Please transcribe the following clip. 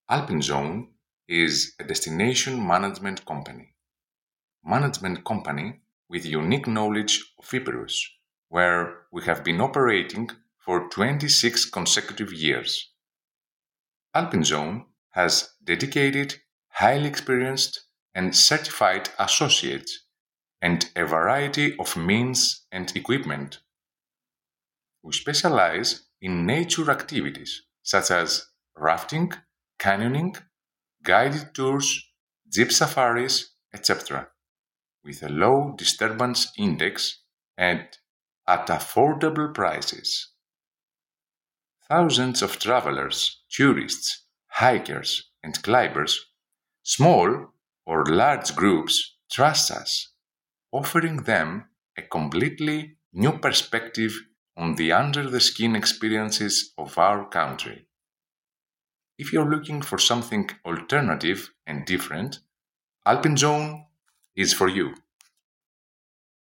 Alpenzone is a destination management company. Management company with unique knowledge of Epirus, where we have been operating for 26 consecutive years. Alpenzone has dedicated, highly experienced, and certified associates and a variety of means and equipment. We specialize in nature activities such as rafting, canyoning, guided tours, jeep safaris, etc., with a low disturbance index and at affordable prices. Thousands of travelers, tourists, hikers, and climbers, small or large groups, trust us, offering them a completely new perspective on the under the skin experiences of our country. If you're looking for something alternative and different, Alpine Zone is for you.